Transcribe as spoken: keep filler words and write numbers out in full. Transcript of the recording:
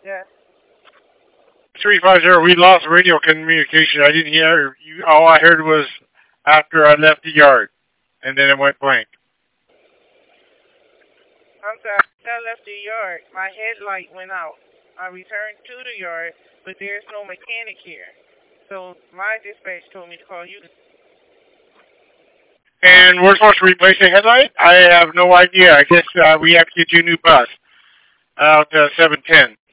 Yes. three five zero, we lost radio communication. I didn't hear you. All I heard was after I left the yard, and then it went blank. I'm sorry. I left the yard. My headlight went out. I returned to the yard, but there's no mechanic here. So my dispatch told me to call you. And we're supposed to replace the headlight? I have no idea. I guess uh, we have to get you a new bus out uh, seven ten.